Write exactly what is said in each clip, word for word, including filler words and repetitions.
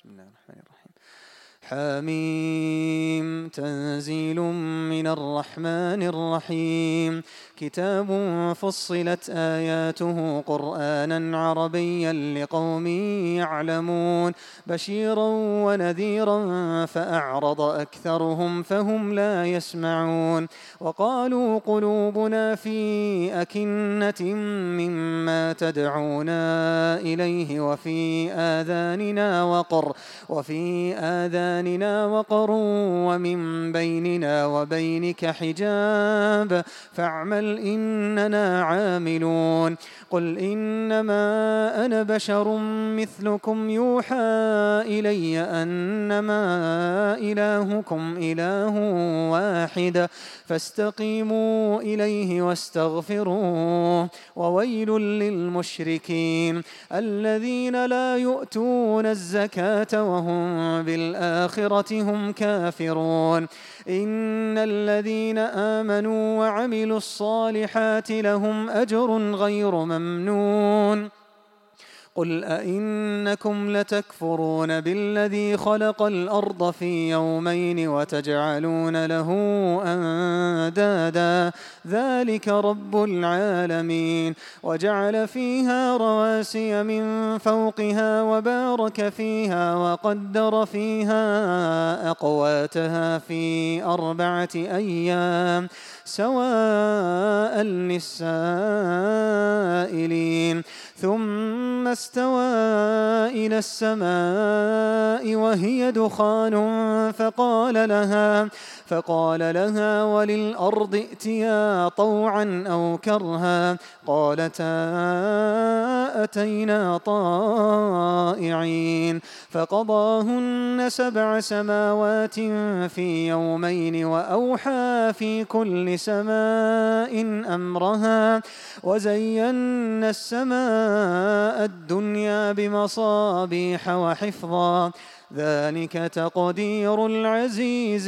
بسم الله الرحمن الرحيم. حميم تنزيل من الرحمن الرحيم. كتاب فصلت آياته قرآنا عربيا لقوم يعلمون بشيرا ونذيرا فأعرض أكثرهم فهم لا يسمعون. وقالوا قلوبنا في أكنة مما تدعونا إليه وفي آذاننا وقر وفي آذاننا وقر ومن بيننا وبينك حجاب فاعمل إننا عاملون. قل إنما أنا بشر مثلكم يوحى إلي أنما إلهكم إله واحد فاستقيموا إليه واستغفروه. وويل للمشركين الذين لا يؤتون الزكاة وهم بالآخرة هم كافرون. إن الذين آمنوا وعملوا الصالحات لهم أجر غير ممنون. قل أئنكم لتكفرون بالذي خلق الأرض في يومين وتجعلون له أندادا ذلك رب العالمين. وجعل فيها رواسي من فوقها وبارك فيها وقدر فيها أقواتها في أربعة أيام سواء للسائلين. ثم استوى إلى السماء وهي دخان فقال لها فقال لها وللأرض ائتيا طوعا أو كرها قالتا أتينا طائعين. فقضاهن سبع سماوات في يومين وأوحى في كل سماء أمرها وزينا السماء الدنيا بمصابيح وحفظا ذلك تقدير العزيز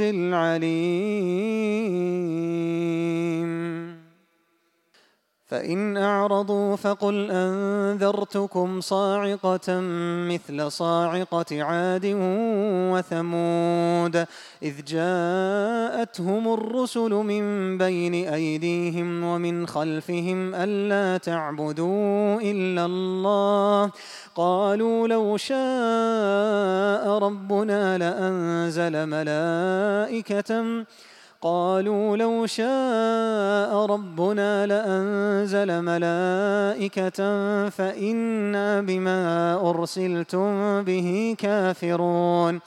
العليم. فإن أعرضوا فقل أنذرتكم صاعقة مثل صاعقة عاد وثمود إذ جاءتهم الرسل من بين أيديهم ومن خلفهم ألا تعبدوا إلا الله قالوا لو شاء ربنا لأنزل ملائكة قالوا لو شاء ربنا لأنزل ملائكة فإنا بما أرسلتم به كافرون.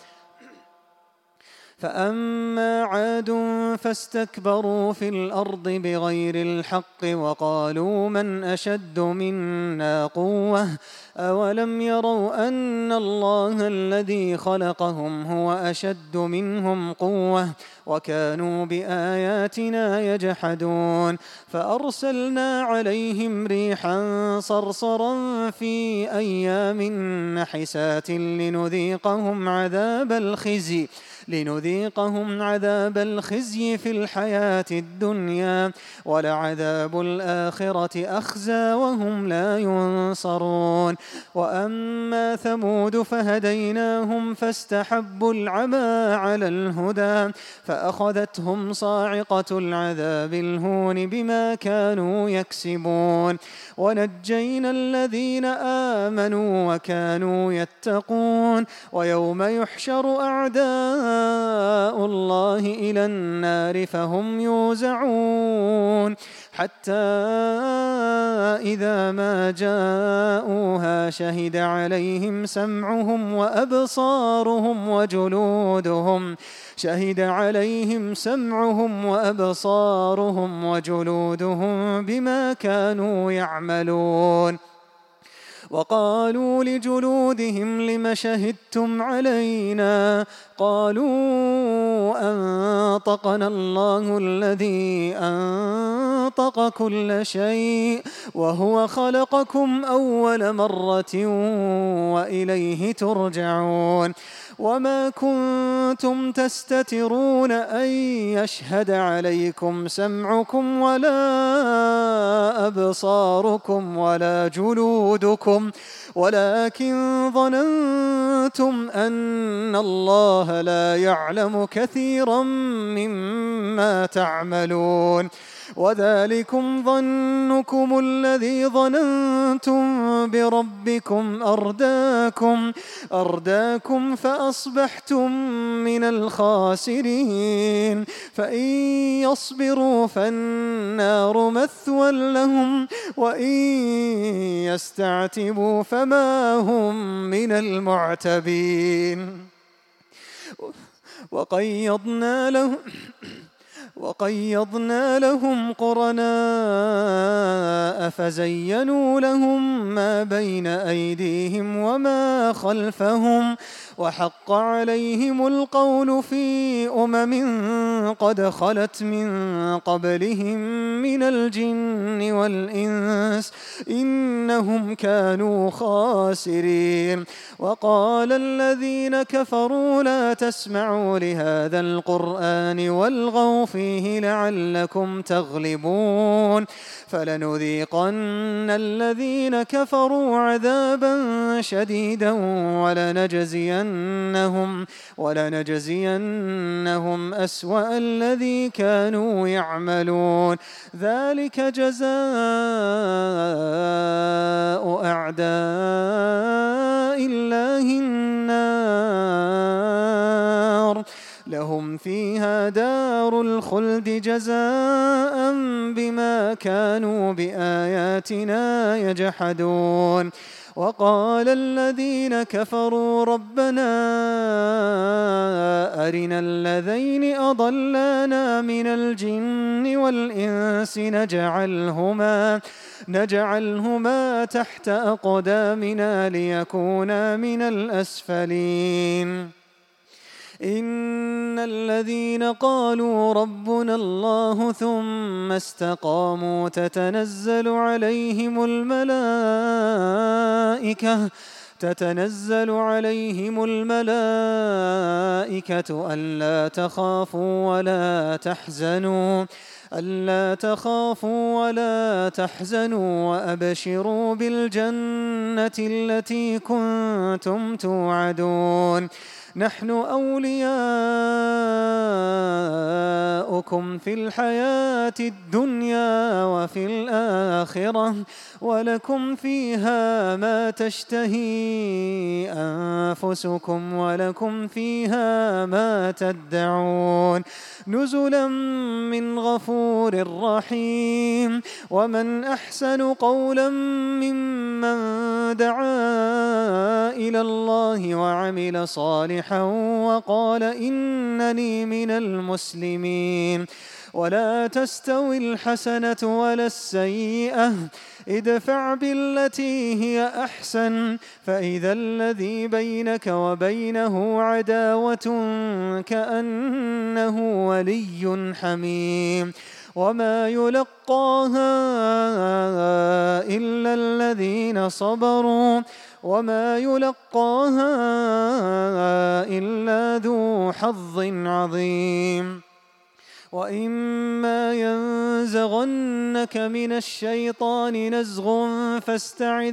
فأما عاد فاستكبروا في الأرض بغير الحق وقالوا من أشد منا قوة أولم يروا أن الله الذي خلقهم هو أشد منهم قوة وكانوا بآياتنا يجحدون. فأرسلنا عليهم ريحا صرصرا في أيام نحسات لنذيقهم عذاب الخزي لنذيقهم عذاب الخزي في الحياة الدنيا ولعذاب الآخرة أخزى وهم لا ينصرون. وأما ثمود فهديناهم فاستحبوا العمى على الهدى فأخذتهم صاعقة العذاب الهون بما كانوا يكسبون. ونجينا الذين آمنوا وكانوا يتقون. ويوم يحشر أعداء الله إلى النار فهم يوزعون حتى إذا ما جاءوها شهد عليهم سمعهم وأبصارهم وجلودهم شهد عليهم سمعهم وأبصارهم وجلودهم بما كانوا يعملون. وقالوا لجلودهم لم شهدتم علينا قالوا أنطقنا الله الذي أنطق كل شيء وهو خلقكم أول مرة وإليه ترجعون. وما كنتم تستترون أن يشهد عليكم سمعكم ولا أبصاركم ولا جلودكم تعملون ولكن ظننتم أن الله لا يعلم كثيرا مما تعملون وذلكم ظنكم الذي ظننتم بربكم أرداكم أرداكم فأصبحتم من الخاسرين فإن يصبروا فالنار مثوى لهم وإن يستعتبوا فما هم من المعتبين وقيضنا لهم وقيضنا لهم قرناء فزينوا لهم ما بين أيديهم وما خلفهم وحق عليهم القول في أمم قد خلت من قبلهم من الجن والإنس إنهم كانوا خاسرين وقال الذين كفروا لا تسمعوا لهذا القرآن والغوا فيه لعلكم تغلبون فلنذيقن الذين كفروا عذابا شديدا ولنجزينهم ولنجزينهم أسوأ الذي كانوا يعملون ذلك جزاء أعداء الله النار لهم فيها دار الخلد جزاء بما كانوا بآياتنا يجحدون وقال الذين كفروا ربنا أرنا الذين أضلانا من الجن والإنس نجعلهما نجعلهما تحت أقدامنا ليكونا من الأسفلين إن الذين قالوا ربنا الله ثم استقاموا تتنزل عليهم الملائكة تتنزل عليهم الملائكة ألا تخافوا ولا تحزنوا ألا تخافوا ولا تحزنوا وأبشروا بالجنة التي كنتم توعدون نحن أولياؤكم في الحياة الدنيا وفي الآخرة ولكم فيها ما تشتهي أنفسكم ولكم فيها ما تدعون نزلا من غفور رحيم ومن أحسن قولا ممن دعا إلى الله وعمل صالحا وقال إنني من المسلمين ولا تستوي الحسنة ولا السيئة ادفع بالتي هي أحسن فإذا الذي بينك وبينه عداوة كأنه ولي حميم وما يلقاها إلا الذين صبروا وما يلقاها إلا ذو حظ عظيم وإما ينزغنك من الشيطان نزغ فاستعذ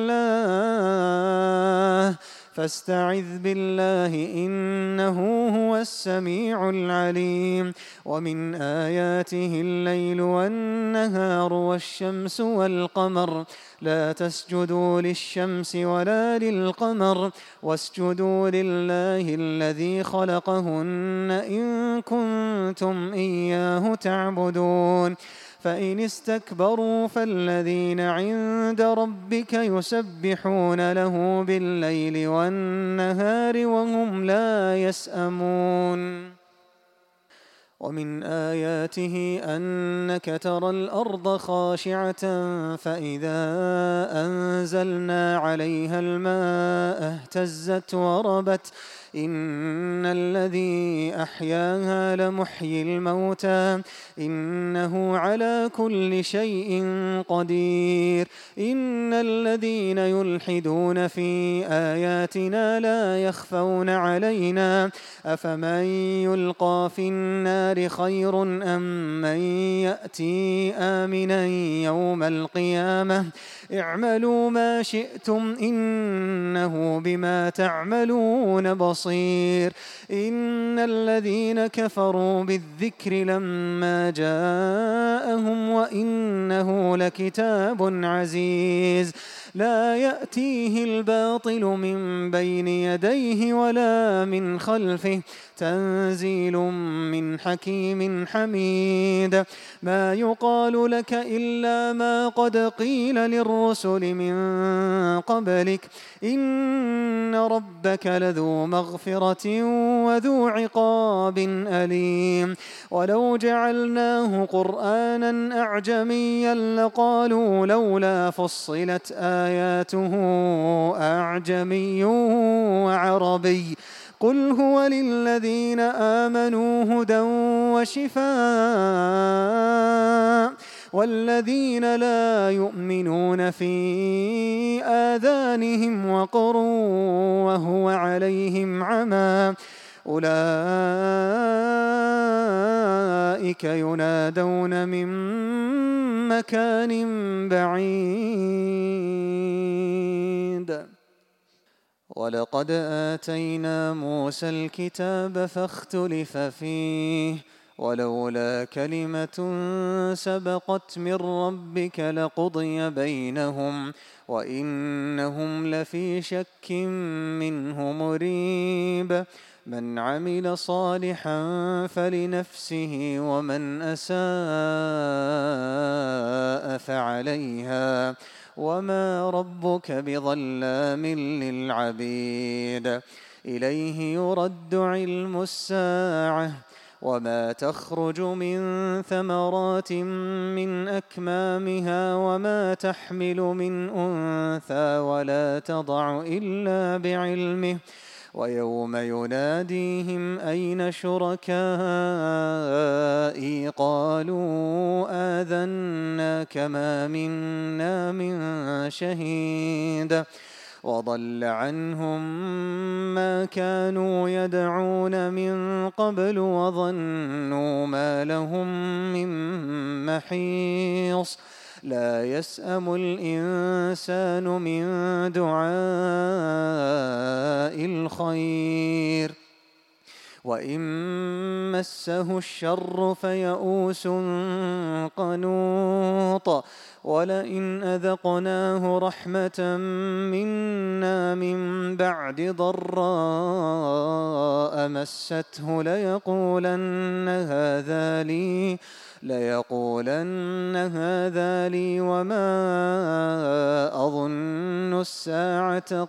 بالله فاستعذ بالله إنه هو السميع العليم ومن آياته الليل والنهار والشمس والقمر لا تسجدوا للشمس ولا للقمر واسجدوا لله الذي خلقهن إن كنتم إياه تعبدون فإن استكبروا فالذين عند ربك يسبحون له بالليل والنهار وهم لا يسأمون ومن آياته أنك ترى الأرض خاشعة فإذا أنزلنا عليها الماء اهتزت وربت إن الذي أحياها لمحيي الموتى إنه على كل شيء قدير إن الذين يلحدون في آياتنا لا يخفون علينا أفمن يلقى في النار النار خير أم من يأتي آمنا يوم القيامة اعملوا ما شئتم إنه بما تعملون بصير. إن الذين كفروا بالذكر لما جاءهم وإنه لكتاب عزيز لا يأتيه الباطل من بين يديه ولا من خلفه تنزيل من حكيم حميد. ما يقال لك إلا ما قد قيل للرسل من قبلك إن ربك لذو مغفرة وذو عقاب أليم. ولو جعلناه قرآنا أعجميا لقالوا لولا فصلت آياته أعجمي وعربي قل هو للذين آمنوا هدى وشفاء والذين لا يؤمنون في آذانهم وقر وهو عليهم عمى أولئك ينادون من مكان بعيد. ولقد آتينا موسى الكتاب فاختلف فيه ولولا كلمة سبقت من ربك لقضي بينهم وإنهم لفي شك منه مريب. من عمل صالحا فلنفسه ومن أساء فعليها وما ربك بظلام للعبيد. إليه يرد علم الساعة وما تخرج من ثمرات من أكمامها وما تحمل من أنثى ولا تضع إلا بعلمه ويوم يناديهم أين شركائي قالوا آذناك ما منا من شهيد وضل عنهم ما كانوا يدعون من قبل وظنوا ما لهم من محيص. لا يسأم الإنسان من دعاء الخير وإن مسه الشر فيئوس قنوط. ولئن أذقناه رحمة منا من بعد ضراء مسته ليقولن هذا لي ليقولن هذا لي وما أظن الساعة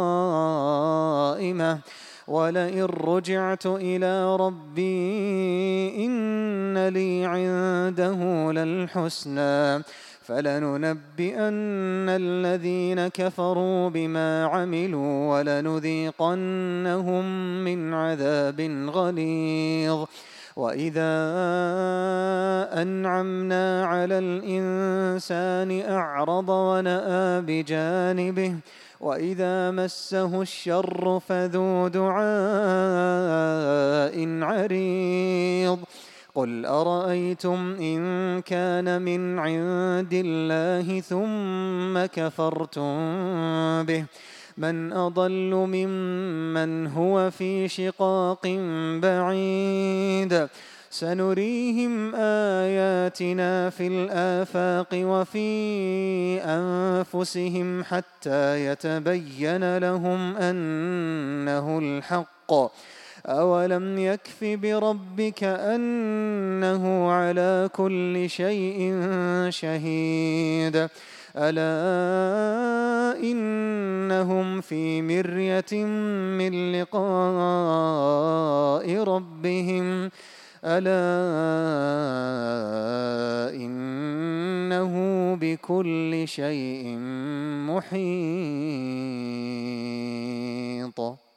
قائمة ولئن رجعت إلى ربي إن لي عنده للحسنى فلننبئن الذين كفروا بما عملوا ولنذيقنهم من عذاب غليظ. وإذا أنعمنا على الإنسان أعرض ونأى بجانبه وإذا مسه الشر فذو دعاء عريض. قل أرأيتم إن كان من عند الله ثم كفرتم به من أضل ممن هو في شقاق بعيد. سنريهم آياتنا في الآفاق وفي أنفسهم حتى يتبين لهم أنه الحق. أولم يكف بربك أنه على كل شيء شهيد. ألا إنهم في مرية من لقاء ربهم ألا إنه بكل شيء محيط.